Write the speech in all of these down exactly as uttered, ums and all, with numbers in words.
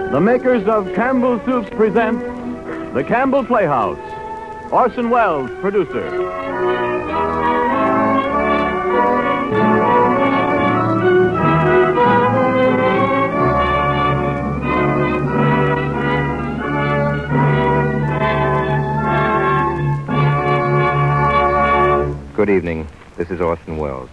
The makers of Campbell Soups present The Campbell Playhouse. Orson Welles, producer. Good evening. This is Orson Welles.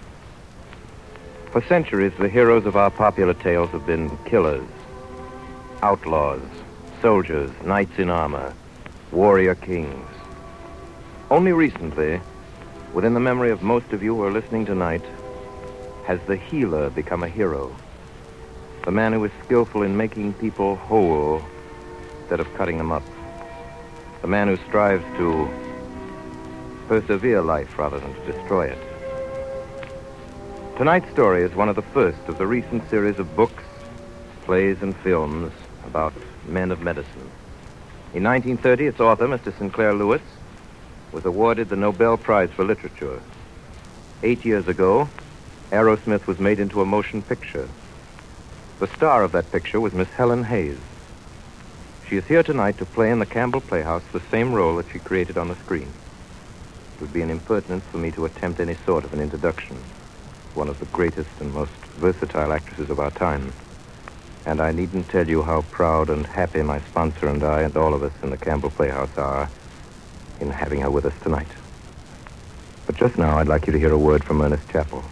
For centuries, the heroes of our popular tales have been killers, outlaws, soldiers, knights in armor, warrior kings. Only recently, within the memory of most of you who are listening tonight, has the healer become a hero. The man who is skillful in making people whole instead of cutting them up. The man who strives to persevere life rather than to destroy it. Tonight's story is one of the first of the recent series of books, plays, and films about men of medicine. In nineteen thirty, its author, Mister Sinclair Lewis, was awarded the Nobel Prize for Literature. Eight years ago, Aerosmith was made into a motion picture. The star of that picture was Miss Helen Hayes. She is here tonight to play in the Campbell Playhouse the same role that she created on the screen. It would be an impertinence for me to attempt any sort of an introduction. One of the greatest and most versatile actresses of our time. And I needn't tell you how proud and happy my sponsor and I and all of us in the Campbell Playhouse are in having her with us tonight. But just now, I'd like you to hear a word from Ernest Chappell.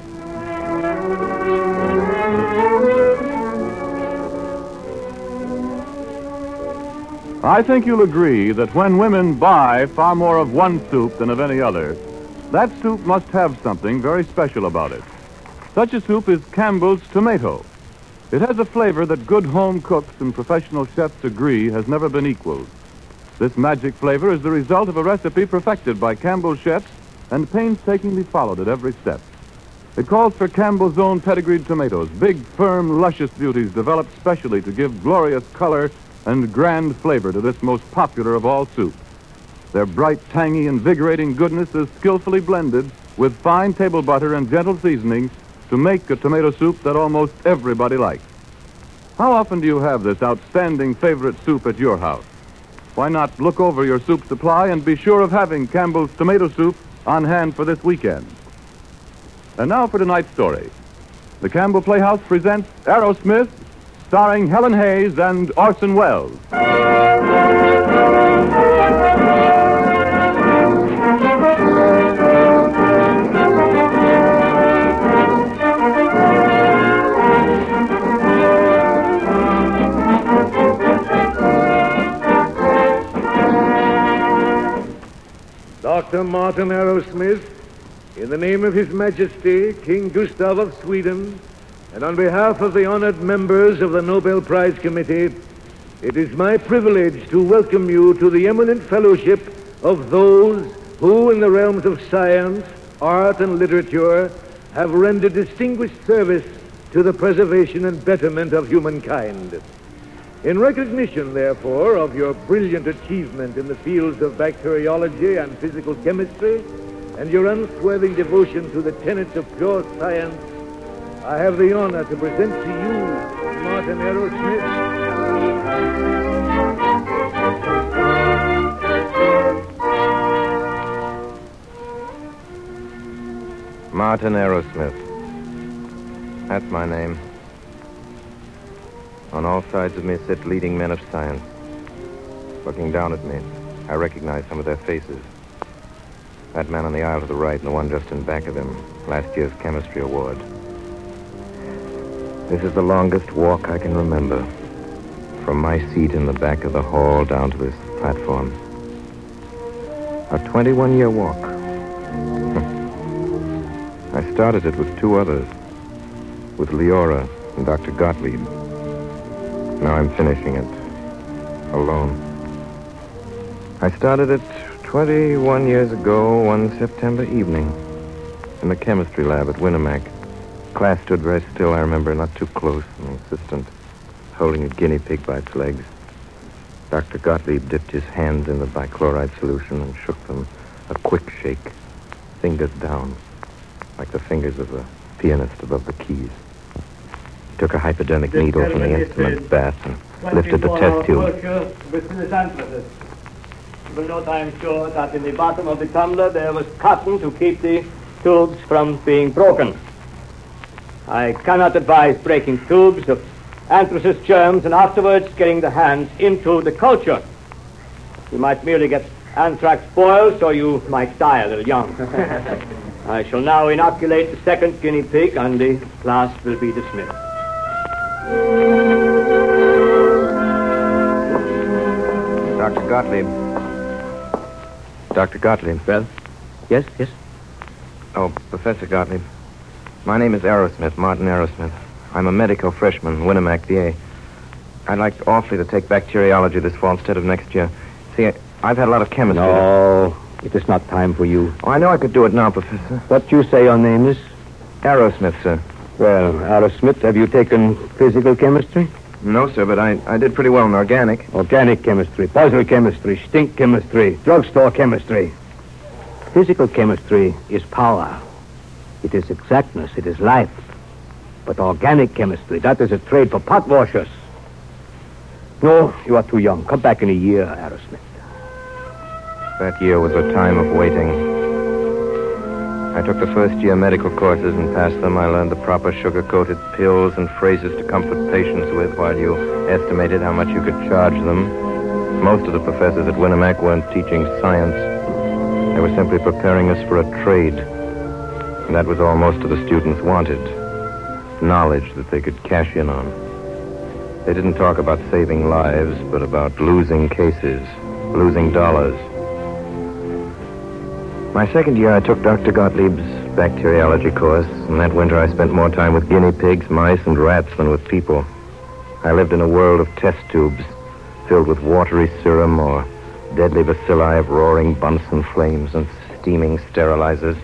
I think you'll agree that when women buy far more of one soup than of any other, that soup must have something very special about it. Such a soup is Campbell's Tomato. It has a flavor that good home cooks and professional chefs agree has never been equaled. This magic flavor is the result of a recipe perfected by Campbell chefs and painstakingly followed at every step. It calls for Campbell's own pedigreed tomatoes, big, firm, luscious beauties developed specially to give glorious color and grand flavor to this most popular of all soups. Their bright, tangy, invigorating goodness is skillfully blended with fine table butter and gentle seasoning to make a tomato soup that almost everybody likes. How often do you have this outstanding favorite soup at your house? Why not look over your soup supply and be sure of having Campbell's Tomato Soup on hand for this weekend? And now for tonight's story. The Campbell Playhouse presents Aerosmith, starring Helen Hayes and Orson Welles. Doctor Martin Aerosmith, in the name of His Majesty, King Gustav of Sweden, and on behalf of the honored members of the Nobel Prize Committee, it is my privilege to welcome you to the eminent fellowship of those who, in the realms of science, art, and literature, have rendered distinguished service to the preservation and betterment of humankind. In recognition, therefore, of your brilliant achievement in the fields of bacteriology and physical chemistry, and your unswerving devotion to the tenets of pure science, I have the honor to present to you Martin Aerosmith. Martin Aerosmith. That's my name. On all sides of me sit leading men of science. Looking down at me, I recognize some of their faces. That man on the aisle to the right and the one just in back of him, last year's chemistry award. This is the longest walk I can remember. From my seat in the back of the hall down to this platform. A twenty-one-year walk. I started it with two others. With Leora and Doctor Gottlieb. Now I'm finishing it. Alone. I started it twenty-one years ago, one September evening. In the chemistry lab at Winnemac. Class stood very still, I remember, not too close. An assistant holding a guinea pig by its legs. Doctor Gottlieb dipped his hands in the bichloride solution and shook them. A quick shake. Fingers down. Like the fingers of a pianist above the keys. took a hypodermic needle from the instrument bath and lifted the test tube. You will note, I am sure, that in the bottom of the tumbler there was cotton to keep the tubes from being broken. I cannot advise breaking tubes of anthracis germs and afterwards getting the hands into the culture. You might merely get anthrax boils, or you might die a little young. I shall now inoculate the second guinea pig, and the class will be dismissed. Doctor Gottlieb. Doctor Gottlieb. Well, yes, yes. Oh, Professor Gottlieb. My name is Aerosmith, Martin Aerosmith. I'm a medical freshman, Winnemac, V A. I'd like awfully to take bacteriology this fall instead of next year. See, I, I've had a lot of chemistry. No, it is not time for you. Oh, I know I could do it now, Professor. What you say your name is? Aerosmith, sir. Well, Aerosmith, have you taken physical chemistry? No, sir, but I, I did pretty well in organic. Organic chemistry, puzzle chemistry, stink chemistry, drugstore chemistry. Physical chemistry is power. It is exactness. It is life. But organic chemistry, that is a trade for pot washers. No, you are too young. Come back in a year, Aerosmith. That year was a time of waiting. I took the first year medical courses and passed them. I learned the proper sugar-coated pills and phrases to comfort patients with while you estimated how much you could charge them. Most of the professors at Winnemac weren't teaching science. They were simply preparing us for a trade. And that was all most of the students wanted. Knowledge that they could cash in on. They didn't talk about saving lives, but about losing cases, losing dollars. My second year, I took Doctor Gottlieb's bacteriology course, and that winter I spent more time with guinea pigs, mice, and rats than with people. I lived in a world of test tubes, filled with watery serum or deadly bacilli of roaring Bunsen flames and steaming sterilizers.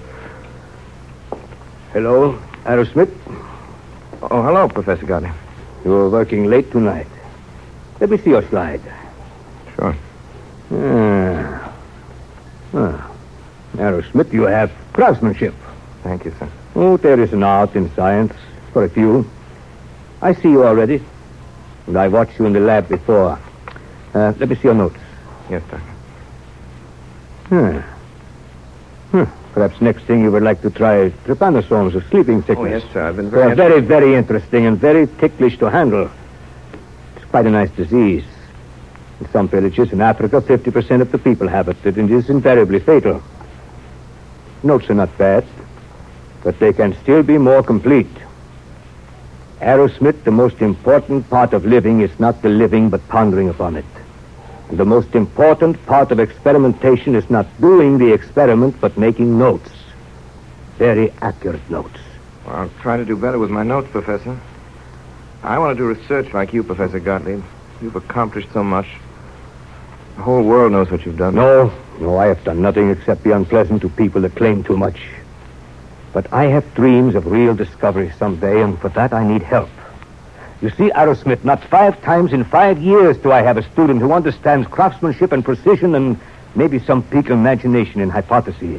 Hello, Aerosmith. Oh, hello, Professor Gottlieb. You're working late tonight. Let me see your slide. Sure. Ah. Ah. Aerosmith, you have craftsmanship. Thank you, sir. Oh, there is an art in science for a few. I see you already. And I watched you in the lab before. Uh, let me see your notes. Yes, Doctor. Hmm. Hmm. Perhaps next thing you would like to try trypanosomes of sleeping sickness. Oh, yes, sir. I've been They are very... very, very interesting and very ticklish to handle. It's quite a nice disease. In some villages in Africa, fifty percent of the people have it, and it is invariably fatal. Notes are not bad, but they can still be more complete. Aerosmith, the most important part of living is not the living, but pondering upon it. And the most important part of experimentation is not doing the experiment, but making notes. Very accurate notes. Well, I'll try to do better with my notes, Professor. I want to do research like you, Professor Gottlieb. You've accomplished so much. The whole world knows what you've done. No, no, I have done nothing except be unpleasant to people that claim too much. But I have dreams of real discovery someday, and for that I need help. You see, Aerosmith, not five times in five years do I have a student who understands craftsmanship and precision and maybe some peak imagination in hypotheses.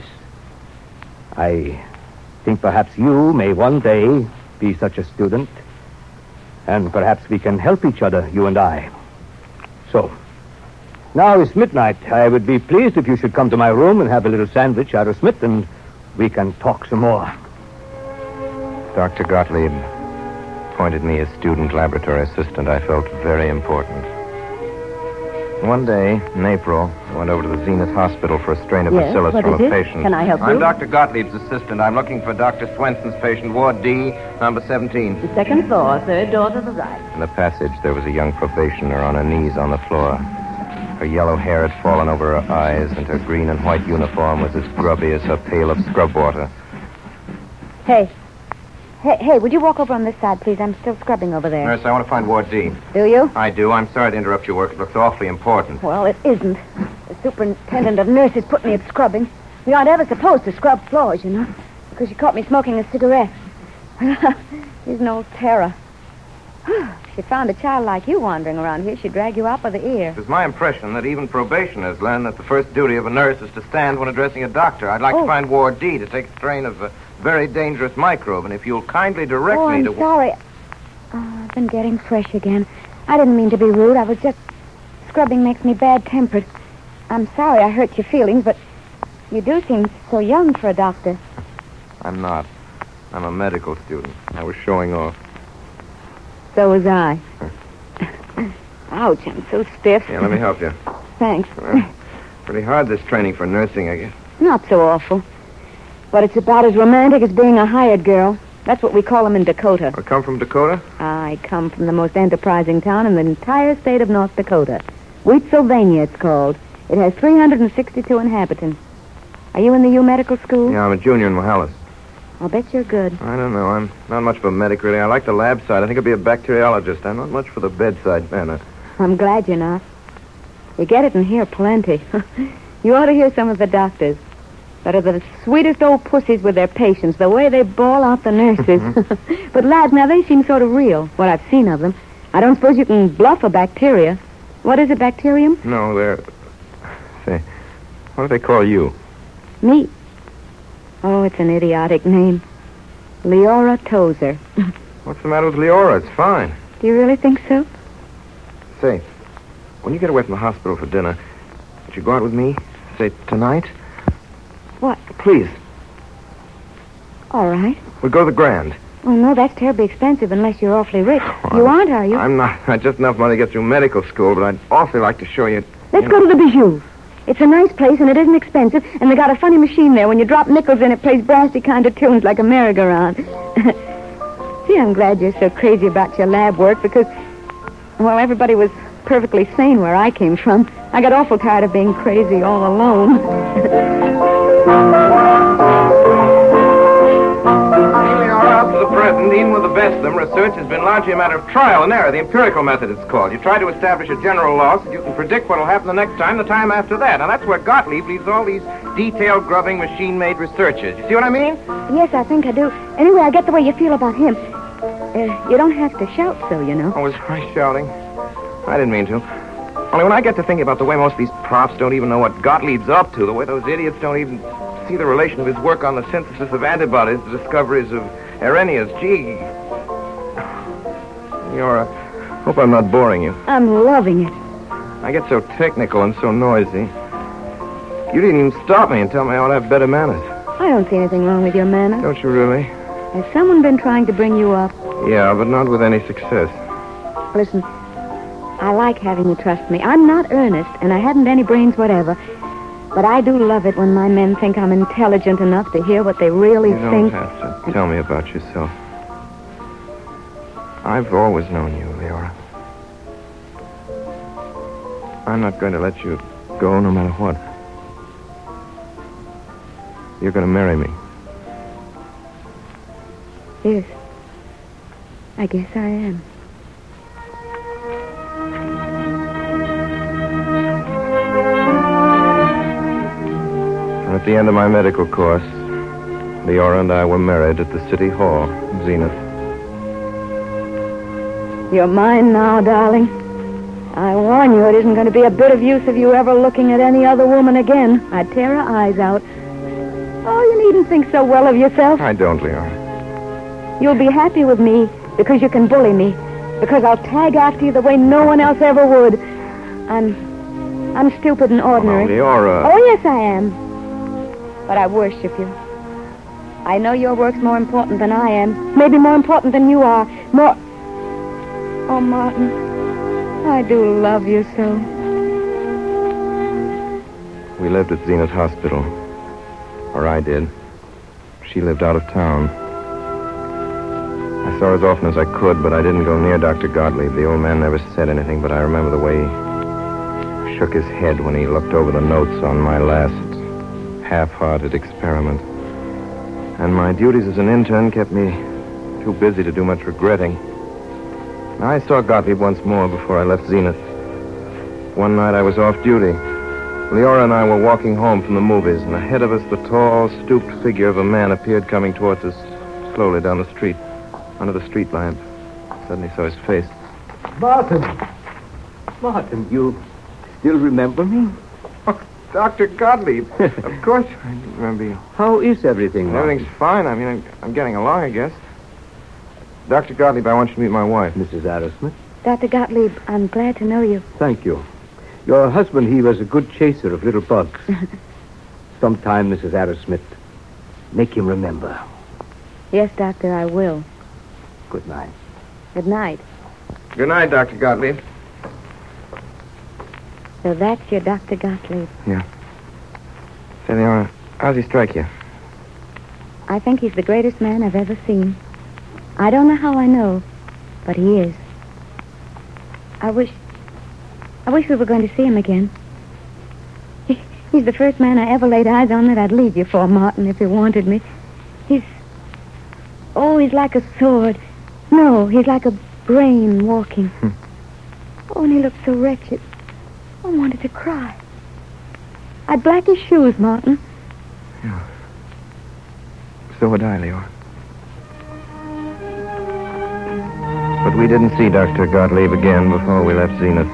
I think perhaps you may one day be such a student, and perhaps we can help each other, you and I. So, now it's midnight. I would be pleased if you should come to my room and have a little sandwich, Aerosmith, and we can talk some more. Doctor Gottlieb appointed me as student laboratory assistant. I felt very important. One day, in April, I went over to the Zenith Hospital for a strain of Yes, bacillus what from is a it? patient. Can I help you? I'm Doctor Gottlieb's assistant. I'm looking for Doctor Swenson's patient, Ward D, number seventeen. The second floor, third door to the right. In the passage, there was a young probationer on her knees on the floor. Her yellow hair had fallen over her eyes, and her green and white uniform was as grubby as her pail of scrub water. Hey. Hey, hey, would you walk over on this side, please? I'm still scrubbing over there. Nurse, I want to find Ward D. Do you? I do. I'm sorry to interrupt your work. It looks awfully important. Well, it isn't. The superintendent of nurses put me at scrubbing. We aren't ever supposed to scrub floors, you know, because she caught me smoking a cigarette. She's an old terror. If she found a child like you wandering around here, she'd drag you out by the ear. It was my impression that even probationers learn that the first duty of a nurse is to stand when addressing a doctor. I'd like Oh. to find Ward D to take a strain of a very dangerous microbe, and if you'll kindly direct oh, me I'm to... sorry. Oh, I've been getting fresh again. I didn't mean to be rude. I was just... Scrubbing makes me bad-tempered. I'm sorry I hurt your feelings, but you do seem so young for a doctor. I'm not. I'm a medical student. I was showing off. So was I. Ouch, I'm so stiff. Yeah, let me help you. Thanks. Well, pretty hard, this training for nursing, I guess. Not so awful. But it's about as romantic as being a hired girl. That's what we call them in Dakota. I come from Dakota? I come from the most enterprising town in the entire state of North Dakota. Wheatsylvania, it's called. It has three hundred sixty-two inhabitants. Are you in the U Medical School? Yeah, I'm a junior in Mohalis. I'll bet you're good. I don't know. I'm not much of a medic, really. I like the lab side. I think I'll be a bacteriologist. I'm not much for the bedside manner. I'm glad you're not. You get it in here plenty. You ought to hear some of the doctors. That are the sweetest old pussies with their patients, the way they bawl out the nurses. But lads, now they seem sort of real, what I've seen of them. I don't suppose you can bluff a bacteria. What is it, bacterium? No, they're... Say, what do they call you? Me? Oh, it's an idiotic name. Leora Tozer. What's the matter with Leora? It's fine. Do you really think so? Say, when you get away from the hospital for dinner, would you go out with me? Say, tonight? What? Please. All right. We'll go to the Grand. Oh, no, that's terribly expensive unless you're awfully rich. Well, you aren't, are you? I'm not. I just enough money to get through medical school, but I'd awfully like to show you... Let's you go know. to the Bijou. It's a nice place, and it isn't expensive, and they got a funny machine there. When you drop nickels in, it plays brassy kind of tunes like a merry-go-round. See, I'm glad you're so crazy about your lab work, because, well, everybody was perfectly sane where I came from. I got awful tired of being crazy all alone. Up to the present, even with the best of them, research has been largely a matter of trial and error. The empirical method, it's called. You try to establish a general law so you can predict what will happen the next time, the time after that. And that's where Gottlieb leaves all these detailed, grubbing, machine-made researches. You see what I mean? Yes, I think I do. Anyway, I get the way you feel about him. Uh, you don't have to shout so, you know. Oh, was I shouting? I didn't mean to. Only when I get to thinking about the way most of these profs don't even know what Gottlieb's up to, the way those idiots don't even see the relation of his work on the synthesis of antibodies, the discoveries of Arrhenius, gee. Leora, hope I'm not boring you. I'm loving it. I get so technical and so noisy. You didn't even stop me and tell me I ought to have better manners. I don't see anything wrong with your manners. Don't you really? Has someone been trying to bring you up? Yeah, but not with any success. Listen, I like having you trust me. I'm not earnest, and I haven't any brains whatever. But I do love it when my men think I'm intelligent enough to hear what they really You don't think. have to tell me about yourself. I've always known you, Leora. I'm not going to let you go no matter what. You're going to marry me. Yes. I guess I am. At the end of my medical course, Leora and I were married at the City Hall, Zenith. You're mine now, darling. I warn you, it isn't going to be a bit of use of you ever looking at any other woman again. I'd tear her eyes out. Oh, you needn't think so well of yourself. I don't, Leora. You'll be happy with me because you can bully me. Because I'll tag after you the way no one else ever would. I'm... I'm stupid and ordinary. Oh, Leora. Oh, yes, I am. But I worship you. I know your work's more important than I am. Maybe more important than you are. More... Oh, Martin, I do love you so. We lived at Zenith Hospital. Or I did. She lived out of town. I saw her as often as I could, but I didn't go near Doctor Gottlieb. The old man never said anything, but I remember the way he shook his head when he looked over the notes on my last half-hearted experiment. And my duties as an intern kept me too busy to do much regretting. I saw Gottlieb once more before I left Zenith. One night I was off duty. Leora and I were walking home from the movies, and ahead of us the tall, stooped figure of a man appeared coming towards us slowly down the street, under the street lamp. I suddenly saw his face. Martin! Martin, you still remember me? Doctor Gottlieb. Of course I remember you. How is everything, Martin? Everything's fine. I mean, I'm, I'm getting along, I guess. Doctor Gottlieb, I want you to meet my wife. Missus Arrowsmith. Doctor Gottlieb, I'm glad to know you. Thank you. Your husband, he was a good chaser of little bugs. Sometime, Missus Arrowsmith, make him remember. Yes, Doctor, I will. Good night. Good night. Good night, Doctor Gottlieb. So that's your Doctor Gottlieb. Yeah. Say, Leora, how's he strike you? I think he's the greatest man I've ever seen. I don't know how I know, but he is. I wish... I wish we were going to see him again. He, he's the first man I ever laid eyes on that I'd leave you for, Martin, if he wanted me. He's... Oh, he's like a sword. No, he's like a brain walking. Hmm. Oh, and he looked so wretched. I wanted to cry. I'd black his shoes, Martin. Yeah. So would I, Leora. But we didn't see Doctor Gottlieb again before we left Zenith.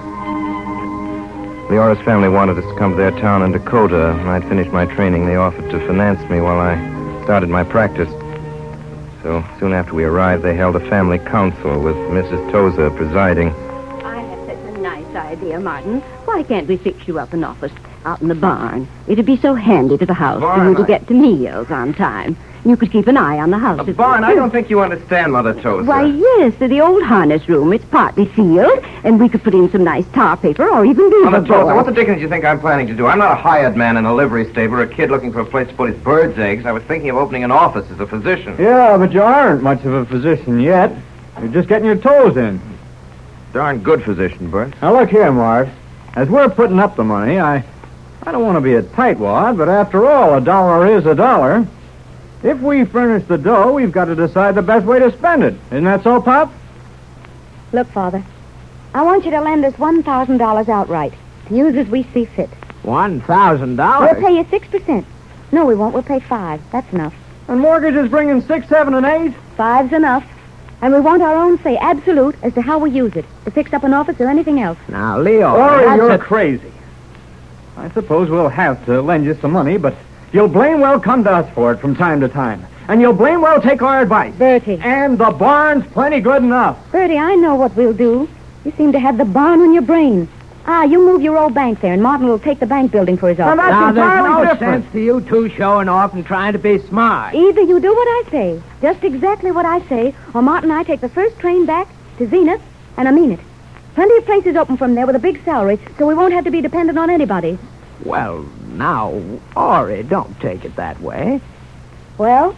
Leora's family wanted us to come to their town in Dakota. When I'd finished my training, they offered to finance me while I started my practice. So soon after we arrived, they held a family council with Missus Tozer presiding. I have such a nice idea, Martin. Why can't we fix you up an office out in the barn? It'd be so handy to the house for you to I- get to meals on time. You could keep an eye on the house. The barn? I don't think you understand, Mother Tozer. Why, yes, to the old harness room. It's partly sealed, and we could put in some nice tar paper or even beaver Mother Tozer, what boards. the dickens do you think I'm planning to do? I'm not a hired man in a livery stable or a kid looking for a place to put his bird's eggs. I was thinking of opening an office as a physician. Yeah, but you aren't much of a physician yet. You're just getting your toes in. Darn good physician, Bert. Now, look here, Mart. As we're putting up the money, I... I don't want to be a tightwad, but after all, a dollar is a dollar. If we furnish the dough, we've got to decide the best way to spend it. Isn't that so, Pop? Look, Father, I want you to lend us one thousand dollars outright to use as we see fit. One thousand We'll dollars? pay you six percent. No, we won't. We'll pay five. That's enough. And mortgage is bringing six, seven, and eight? Five's enough. And we want our own say, absolute, as to how we use it, to fix up an office or anything else. Now, Leo... that's you're a- crazy. I suppose we'll have to lend you some money, but you'll blame well come to us for it from time to time. And you'll blame well take our advice. Bertie. And the barn's plenty good enough. Bertie, I know what we'll do. You seem to have the barn on your brain. Ah, you move your old bank there, and Martin will take the bank building for his Now, office. that's Now, there's entirely no different. sense to you two showing off and trying to be smart. Either you do what I say, just exactly what I say, or Martin and I take the first train back to Zenith, and I mean it. Plenty of places open from there with a big salary, so we won't have to be dependent on anybody. Well, now, Ori, don't take it that way. Well,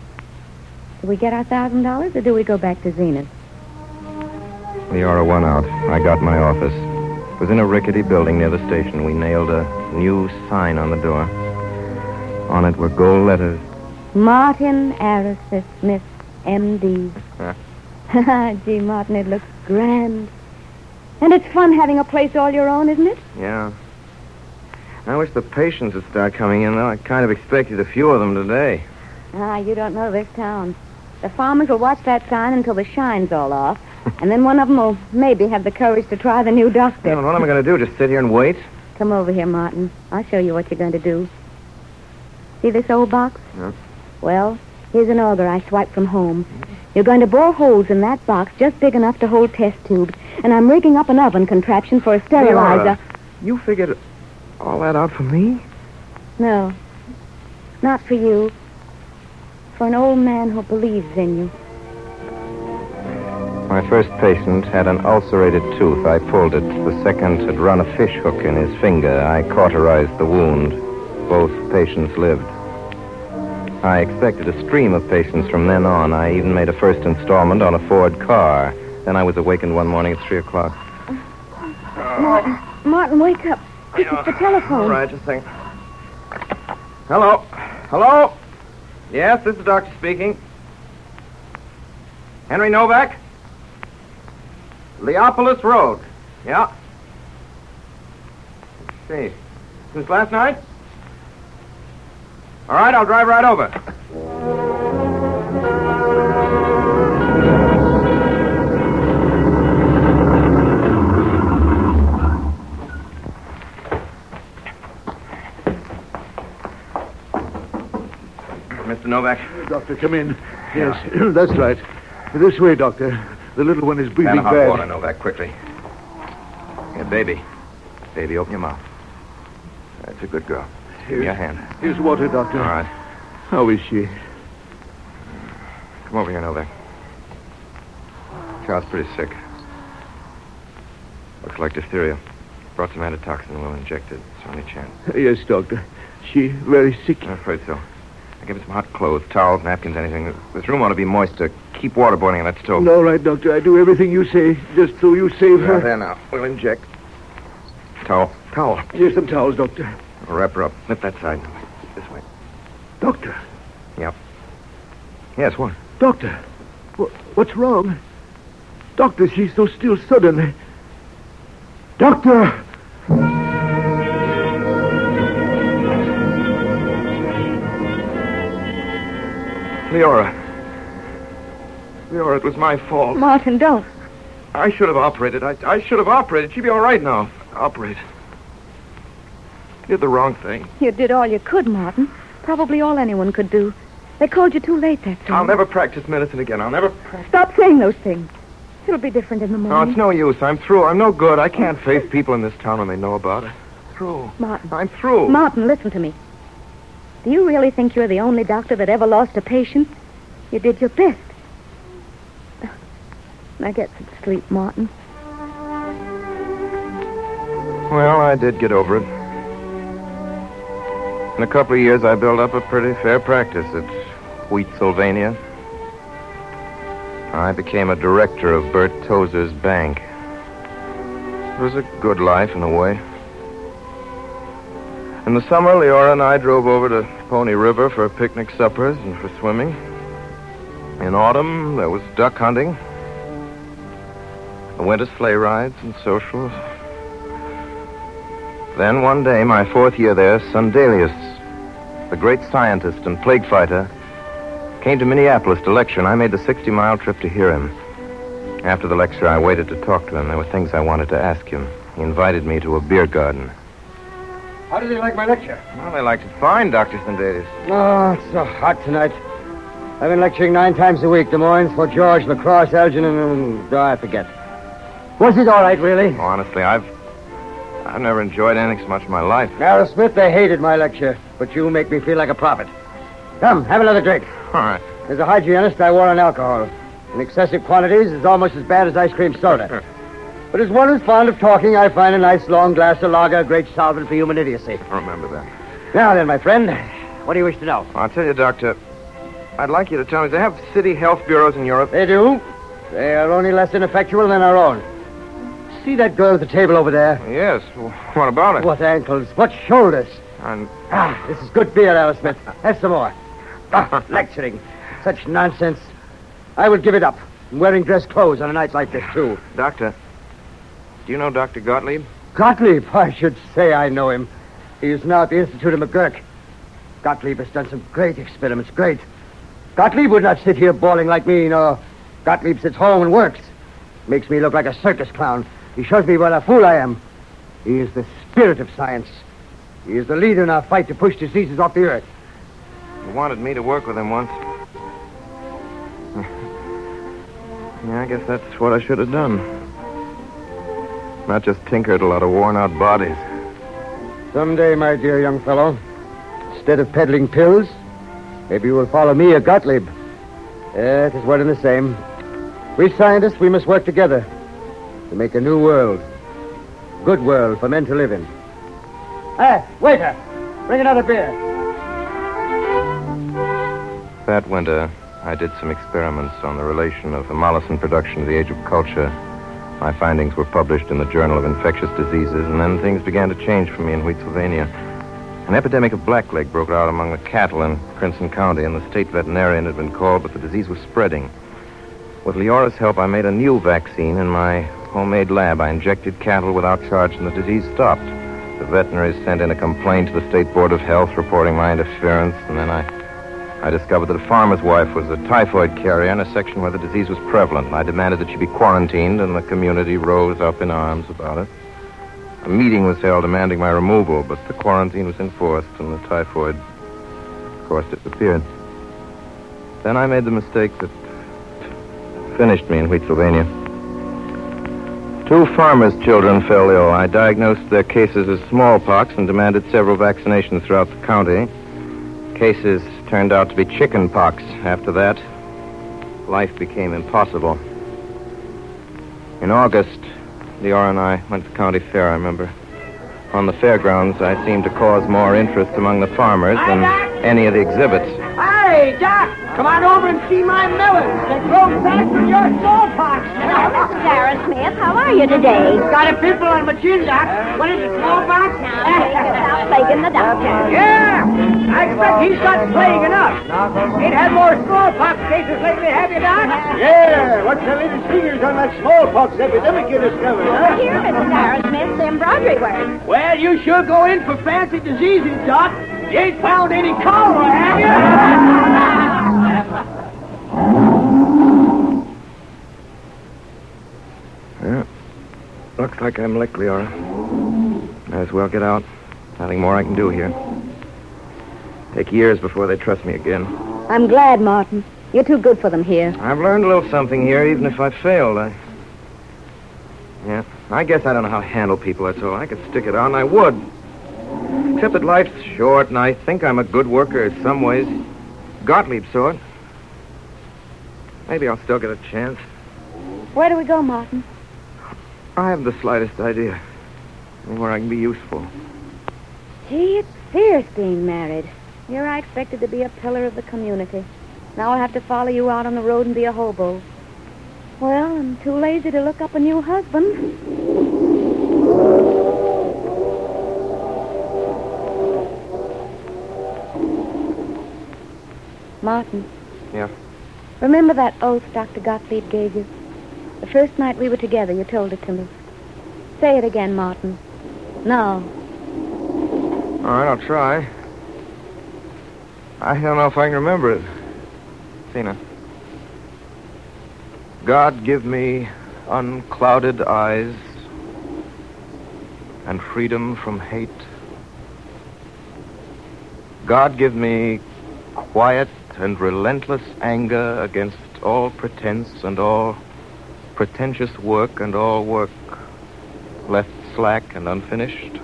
do we get our thousand dollars, or do we go back to Zenith? Leora won out. I got my office. It was in a rickety building near the station. We nailed a new sign on the door. On it were gold letters. Martin Arrowsmith Smith, M D Gee, Martin, it looks grand. And it's fun having a place all your own, isn't it? Yeah. I wish the patients would start coming in, though. I kind of expected a few of them today. Ah, you don't know this town. The farmers will watch that sign until the shine's all off. And then one of them will maybe have the courage to try the new doctor. Yeah, what am I going to do? Just sit here and wait? Come over here, Martin. I'll show you what you're going to do. See this old box? Yeah. Well, here's an auger I swiped from home. You're going to bore holes in that box just big enough to hold test tubes. And I'm rigging up an oven contraption for a sterilizer. Leora, you figured all that out for me? No, not for you. For an old man who believes in you. My first patient had an ulcerated tooth. I pulled it. The second had run a fish hook in his finger. I cauterized the wound. Both patients lived. I expected a stream of patients from then on. I even made a first installment on a Ford car. Then I was awakened one morning at three o'clock. Martin, Martin, wake up. Quick, it's the telephone. All right, just a second. Hello? Hello? Yes, this is the doctor speaking. Henry Novak? Leopolis Road. Yeah. Let's see. Since last night? All right, I'll drive right over. Mister Novak. Doctor, come in. Yes, that's right. This way, Doctor. The little one is breathing And a hot bad. water, Novak, quickly. Here, baby. Baby, open your mouth. That's a good girl. Give me your hand. Here's water, Doctor. All right. How is she? Come over here, Novak. Child's pretty sick. Looks like diphtheria. Brought some antitoxin. We'll inject it. It's our only chance. Yes, Doctor. She very sick. I'm afraid so. I give her some hot clothes, towels, napkins, anything. This room ought to be moist to keep water boiling in that stove. All right, Doctor. I do everything you say, just so you save her. Yeah, there now. We'll inject. Towel. Towel. Here's some towels, Doctor. We'll wrap her up. Lift that side. This way. Doctor. Yep. Yes, what? Doctor. Wh- what's wrong? Doctor, she's so still suddenly. Doctor! Leora. Leora, it was my fault. Martin, don't. I should have operated. I, I should have operated. She'd be all right now. Operate. I did the wrong thing. You did all you could, Martin. Probably all anyone could do. They called you too late, that's all. I'll never practice medicine again. I'll never practice. Stop saying those things. It'll be different in the No, morning. it's no use. I'm through. I'm no good. I can't face people in this town when they know about it. Through. Martin. I'm through. Martin, listen to me. Do you really think you're the only doctor that ever lost a patient? You did your best. Now get some sleep, Martin. Well, I did get over it. In a couple of years, I built up a pretty fair practice at Wheat, Sylvania. I became a director of Bert Tozer's bank. It was a good life in a way. In the summer, Leora and I drove over to Pony River for picnic suppers and for swimming. In autumn, there was duck hunting. The winter sleigh rides and socials. Then one day, my fourth year there, Sundelius, the great scientist and plague fighter, came to Minneapolis to lecture, and I made the sixty-mile trip to hear him. After the lecture, I waited to talk to him. There were things I wanted to ask him. He invited me to a beer garden. How did he like my lecture? Well, they liked it fine, Doctor Sundelius. Oh, it's so hot tonight. I've been lecturing nine times a week. Des Moines, Fort George, La Crosse, Elgin, and... Oh, I forget. Was it all right, really? Honestly, I've... I've never enjoyed anything so much in my life. Aerosmith, they hated my lecture, but you make me feel like a prophet. Come, have another drink. All right. As a hygienist, I warn on alcohol. In excessive quantities, it's almost as bad as ice cream soda. But as one who's fond of talking, I find a nice long glass of lager a great solvent for human idiocy. Remember that. Now then, my friend, what do you wish to know? I'll tell you, Doctor, I'd like you to tell me, do they have city health bureaus in Europe? They do. They are only less ineffectual than our own. See that girl at the table over there? Yes. Well, what about it? What ankles, what shoulders. And... Ah, this is good beer, Aerosmith. Have some more. Ah, lecturing. Such nonsense. I will give it up. I'm wearing dress clothes on a night like this, too. Doctor, do you know Doctor Gottlieb? Gottlieb? I should say I know him. He is now at the Institute of McGurk. Gottlieb has done some great experiments, great. Gottlieb would not sit here bawling like me, no. Gottlieb sits home and works. Makes me look like a circus clown. He shows me what a fool I am. He is the spirit of science. He is the leader in our fight to push diseases off the earth. He wanted me to work with him once. Yeah, I guess that's what I should have done. Not just tinkered a lot of worn-out bodies. Someday, my dear young fellow, instead of peddling pills, maybe you will follow me or Gottlieb. Yeah, it is one and the same. We scientists, we must work together to make a new world. Good world for men to live in. Hey, waiter, bring another beer. That winter, I did some experiments on the relation of hemolysin production to the age of culture. My findings were published in the Journal of Infectious Diseases, and then things began to change for me in Wheat, Sylvania. An epidemic of blackleg broke out among the cattle in Crimson County, and the state veterinarian had been called, but the disease was spreading. With Leora's help, I made a new vaccine in my homemade lab. I injected cattle without charge, and the disease stopped. The veterinaries sent in a complaint to the State Board of Health reporting my interference, and then I, I discovered that a farmer's wife was a typhoid carrier in a section where the disease was prevalent, and I demanded that she be quarantined, and the community rose up in arms about it. A meeting was held demanding my removal, but the quarantine was enforced, and the typhoid, of course, disappeared. Then I made the mistake that finished me in Wheatsylvania. Two farmers' children fell ill. I diagnosed their cases as smallpox and demanded several vaccinations throughout the county. Cases turned out to be chicken pox. After that, life became impossible. In August, Leora and I went to the county fair, I remember. On the fairgrounds, I seemed to cause more interest among the farmers than any of the exhibits. Hey, Doc, come on over and see my melons. They grow back from your smallpox. Well, Missus Sarah Smith, how are you today? Got a pimple on my chin, Doc. What is it, smallpox? Now, think about plaguing the doctor. Yeah, I expect he's got plague enough. Ain't had more smallpox cases lately, have you, Doc? Yeah, what's the latest figures on that smallpox epidemic you discovered, huh? Here, Missus Sarah Smith, the embroidery work. Well, you sure go in for fancy diseases, Doc. You ain't found any cholera, have you? Yeah. Looks like I'm licked, Leora. Might as well get out. Nothing more I can do here. Take years before they trust me again. I'm glad, Martin. You're too good for them here. I've learned a little something here, even if I failed. I... Yeah, I guess I don't know how to handle people, that's all. I could stick it out, and I would. Except that life's short, and I think I'm a good worker in some ways. Gottlieb sort. Maybe I'll still get a chance. Where do we go, Martin? I haven't the slightest idea. Where I can be useful. Gee, it's fierce being married. Here I expected to be a pillar of the community. Now I'll have to follow you out on the road and be a hobo. Well, I'm too lazy to look up a new husband. Martin. Yeah? Remember that oath Doctor Gottlieb gave you? The first night we were together, you told it to me. Say it again, Martin. Now. All right, I'll try. I don't know if I can remember it. Tina. God give me unclouded eyes and freedom from hate. God give me quiet and relentless anger against all pretense and all pretentious work and all work left slack and unfinished.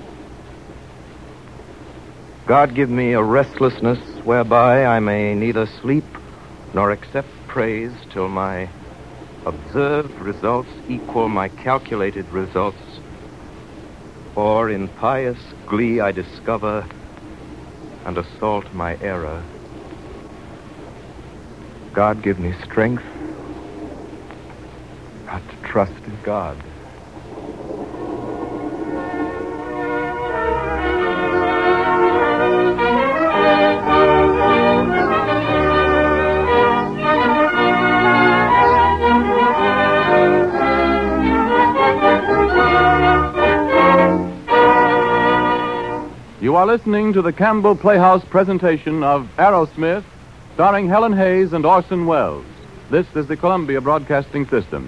God give me a restlessness whereby I may neither sleep nor accept praise till my observed results equal my calculated results, or in pious glee I discover and assault my error. God give me strength not to trust in God. You are listening to the Campbell Playhouse presentation of Aerosmith, starring Helen Hayes and Orson Welles. This is the Columbia Broadcasting System.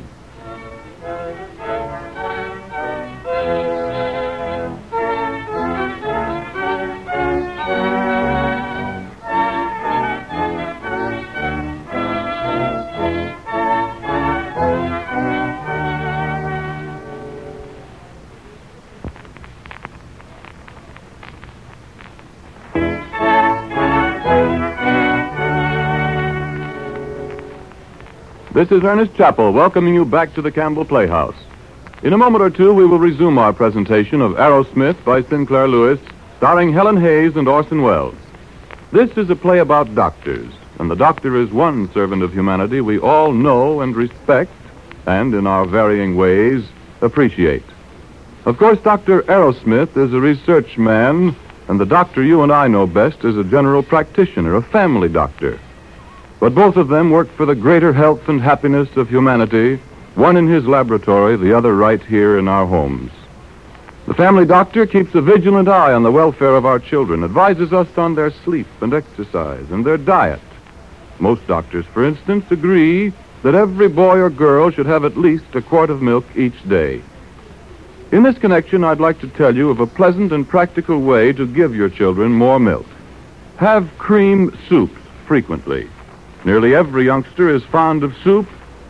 This is Ernest Chappell welcoming you back to the Campbell Playhouse. In a moment or two, we will resume our presentation of Aerosmith by Sinclair Lewis, starring Helen Hayes and Orson Welles. This is a play about doctors, and the doctor is one servant of humanity we all know and respect, and in our varying ways, appreciate. Of course, Doctor Aerosmith is a research man, and the doctor you and I know best is a general practitioner, a family doctor. But both of them work for the greater health and happiness of humanity, one in his laboratory, the other right here in our homes. The family doctor keeps a vigilant eye on the welfare of our children, advises us on their sleep and exercise and their diet. Most doctors, for instance, agree that every boy or girl should have at least a quart of milk each day. In this connection, I'd like to tell you of a pleasant and practical way to give your children more milk. Have cream soups frequently. Nearly every youngster is fond of soup,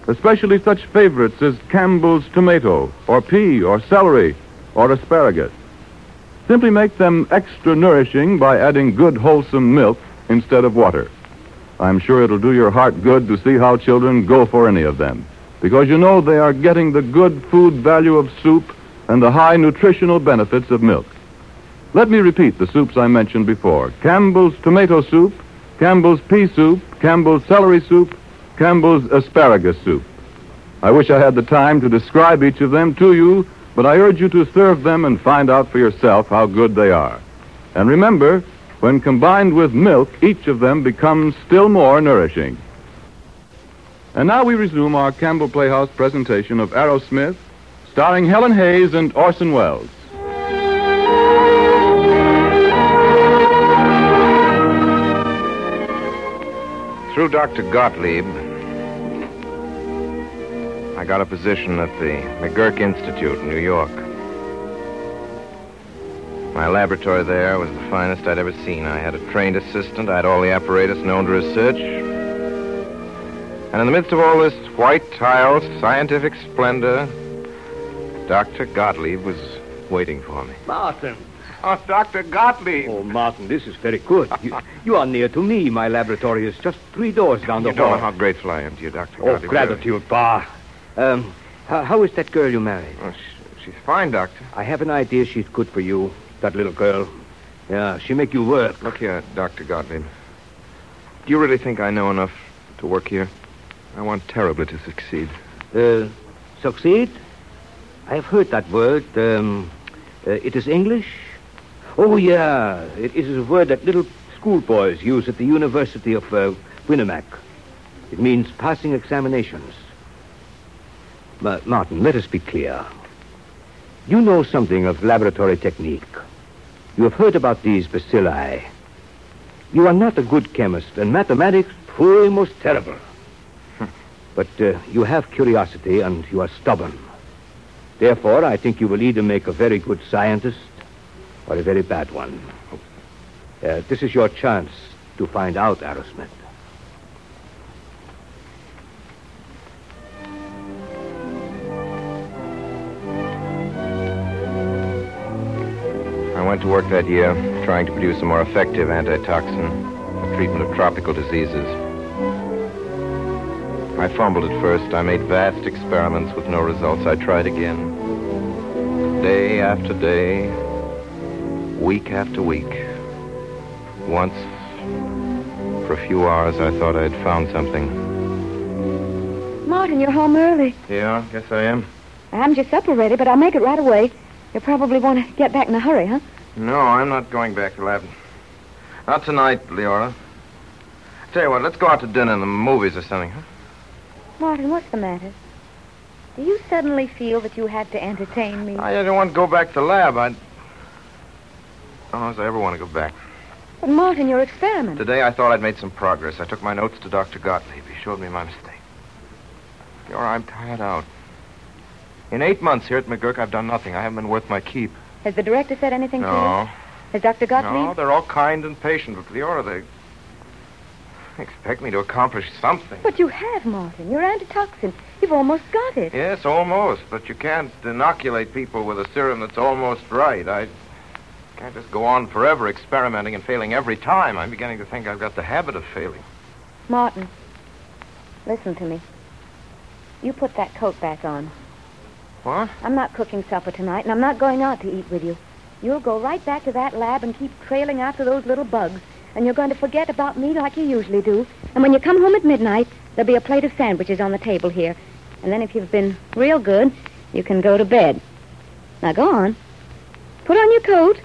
especially such favorites as Campbell's tomato, or pea, or celery, or asparagus. Simply make them extra nourishing by adding good, wholesome milk instead of water. I'm sure it'll do your heart good to see how children go for any of them, because you know they are getting the good food value of soup and the high nutritional benefits of milk. Let me repeat the soups I mentioned before. Campbell's tomato soup, Campbell's pea soup, Campbell's celery soup, Campbell's asparagus soup. I wish I had the time to describe each of them to you, but I urge you to serve them and find out for yourself how good they are. And remember, when combined with milk, each of them becomes still more nourishing. And now we resume our Campbell Playhouse presentation of Aerosmith, starring Helen Hayes and Orson Welles. Through Doctor Gottlieb, I got a position at the McGurk Institute in New York. My laboratory there was the finest I'd ever seen. I had a trained assistant. I had all the apparatus known to research. And in the midst of all this white tile, scientific splendor, Doctor Gottlieb was waiting for me. Martin. Oh, Doctor Gottlieb. Oh, Martin, this is very good. You, you are near to me. My laboratory is just three doors down the You hall. don't know how grateful I am to you, Doctor Oh, Gottlieb. gratitude, Pa. Um, how, how is that girl you married? Oh, she, she's fine, Doctor. I have an idea she's good for you, that little girl. Yeah, she make you work. Look here, Doctor Gottlieb. Do you really think I know enough to work here? I want terribly to succeed. Uh, succeed? I have heard that word. Um, uh, it is English? Oh, yeah. It is a word that little schoolboys use at the University of uh, Winnemac. It means passing examinations. But, Martin, let us be clear. You know something of laboratory technique. You have heard about these bacilli. You are not a good chemist, and mathematics, pooh, most terrible. But uh, you have curiosity, and you are stubborn. Therefore, I think you will either make a very good scientist or a very bad one. Uh, this is your chance to find out, Aerosmith. I went to work that year trying to produce a more effective antitoxin for treatment of tropical diseases. I fumbled at first. I made vast experiments with no results. I tried again. Day after day, week after week. Once, for a few hours, I thought I'd found something. Martin, you're home early. Yeah, guess I am. I haven't your supper ready, but I'll make it right away. You probably want to get back in a hurry, huh? No, I'm not going back to lab. Not tonight, Leora. Tell you what, let's go out to dinner and the movies or something, huh? Martin, what's the matter? Do you suddenly feel that you have to entertain me? I don't want to go back to lab. I... Oh, as I ever want to go back. But, Martin, your experiment. Today I thought I'd made some progress. I took my notes to Doctor Gottlieb. He showed me my mistake. Leora, I'm tired out. In eight months here at McGurk, I've done nothing. I haven't been worth my keep. Has the director said anything to you? No. Has Doctor Gottlieb? No, they're all kind and patient, but Leora, they expect me to accomplish something. But you have, Martin. Your antitoxin. You've almost got it. Yes, almost, but you can't inoculate people with a serum that's almost right. I can't just go on forever experimenting and failing every time. I'm beginning to think I've got the habit of failing. Martin, listen to me. You put that coat back on. What? I'm not cooking supper tonight, and I'm not going out to eat with you. You'll go right back to that lab and keep trailing after those little bugs, and you're going to forget about me like you usually do. And when you come home at midnight, there'll be a plate of sandwiches on the table here. And then if you've been real good, you can go to bed. Now, go on. Put on your coat.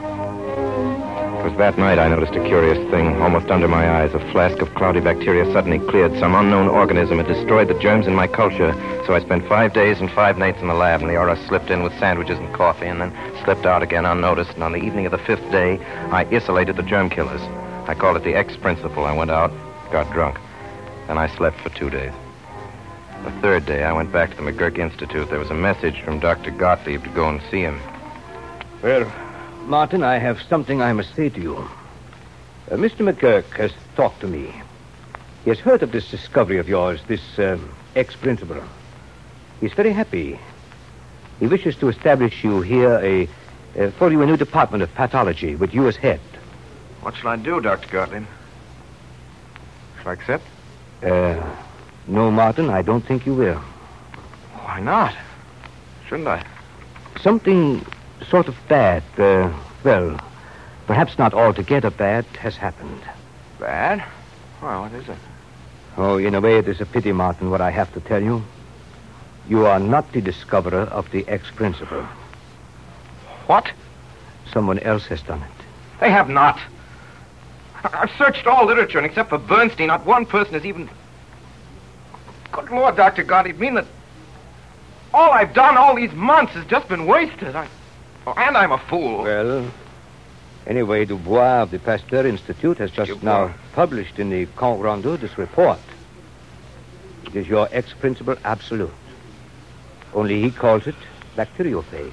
It was that night I noticed a curious thing. Almost under my eyes, a flask of cloudy bacteria suddenly cleared. Some unknown organism had destroyed the germs in my culture. So I spent five days and five nights in the lab, and Leora slipped in with sandwiches and coffee, and then slipped out again unnoticed. And on the evening of the fifth day, I isolated the germ killers. I called it the X principle. I went out, got drunk. Then I slept for two days. The third day, I went back to the McGurk Institute. There was a message from Doctor Gottlieb to go and see him. Well, Martin, I have something I must say to you. Uh, Mister McGurk has talked to me. He has heard of this discovery of yours, this uh, ex-principal. He's very happy. He wishes to establish you here a, uh, for you a new department of pathology with you as head. What shall I do, Doctor Gottlieb? Shall I accept? Uh, no, Martin, I don't think you will. Why not? Shouldn't I? Something sort of bad, uh, well, perhaps not altogether bad, has happened. Bad? Well, what is it? Oh, in a way, it is a pity, Martin, what I have to tell you. You are not the discoverer of the ex-principal. What? Someone else has done it. They have not. I- I've searched all literature, and except for Bernstein, not one person has even... Good Lord, Doctor Gottlieb, you mean that all I've done all these months has just been wasted? I... Oh, and I'm a fool. Well, anyway, Dubois of the Pasteur Institute has just Dubois. now published in the Compte Rendu this report. It is your ex-principal absolute. Only he calls it bacteriophage.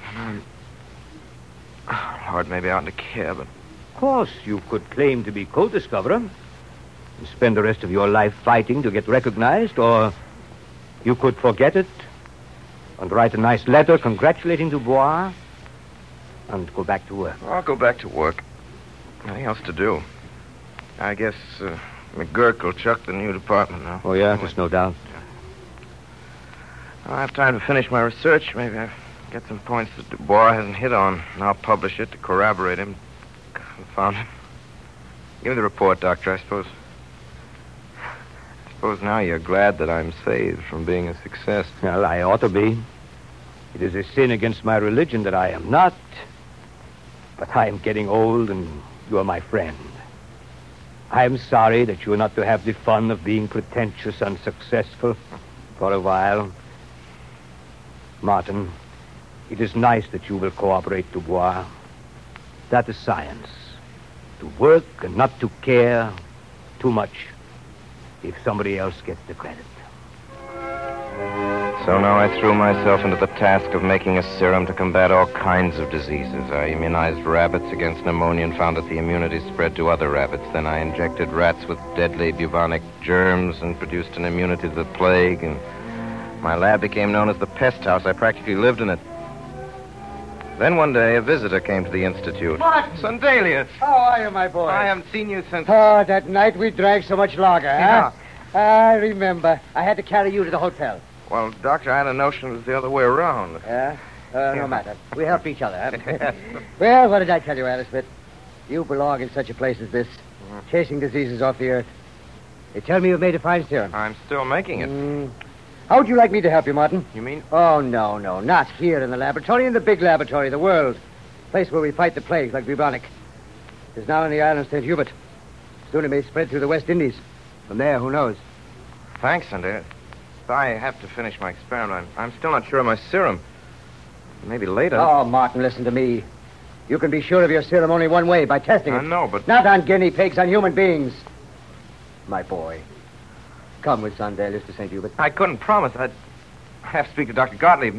Lord, maybe I oughtn't to care, but... Of course, you could claim to be co-discoverer and spend the rest of your life fighting to get recognized, or you could forget it and write a nice letter congratulating Dubois and go back to work. I'll go back to work. Nothing else to do. I guess uh, McGurk will chuck the new department now. Oh, yeah, there's no doubt. I'll have time to finish my research. Maybe I'll get some points that Dubois hasn't hit on, and I'll publish it to corroborate him. Confound him. Give me the report, Doctor. I suppose... I suppose now you're glad that I'm saved from being a success. Well, I ought to be. It is a sin against my religion that I am not. But I am getting old, and you are my friend. I am sorry that you are not to have the fun of being pretentious and successful for a while. Martin, it is nice that you will cooperate, Dubois. That is science. To work and not to care too much if somebody else gets the credit. So now I threw myself into the task of making a serum to combat all kinds of diseases. I immunized rabbits against pneumonia and found that the immunity spread to other rabbits. Then I injected rats with deadly bubonic germs and produced an immunity to the plague. And my lab became known as the pest house. I practically lived in it. Then one day a visitor came to the institute. Martin! Sundelius! How are you, my boy? I haven't seen you since... Oh, that night we drank so much lager, huh? Yeah. I remember. I had to carry you to the hotel. Well, Doctor, I had a notion it was the other way around. Yeah? Uh, Yeah. No matter. We help each other, huh? Well, what did I tell you, Alice Smith? You belong in such a place as this, chasing diseases off the earth. They tell me you've made a fine serum. I'm still making it. Mm. How would you like me to help you, Martin? You mean? Oh, no, no. Not here in the laboratory. In the big laboratory, the world. Place where we fight the plagues like bubonic. It's now in the island of Saint Hubert. Soon it may spread through the West Indies. From there, who knows? Thanks, Sundelius. I have to finish my experiment. I'm, I'm still not sure of my serum. Maybe later. Oh, Martin, listen to me. You can be sure of your serum only one way, by testing it. I know, but... Not on guinea pigs, on human beings. My boy. Come with Sundelius to Saint Hubert. I couldn't promise. I'd have to speak to Doctor Gottlieb.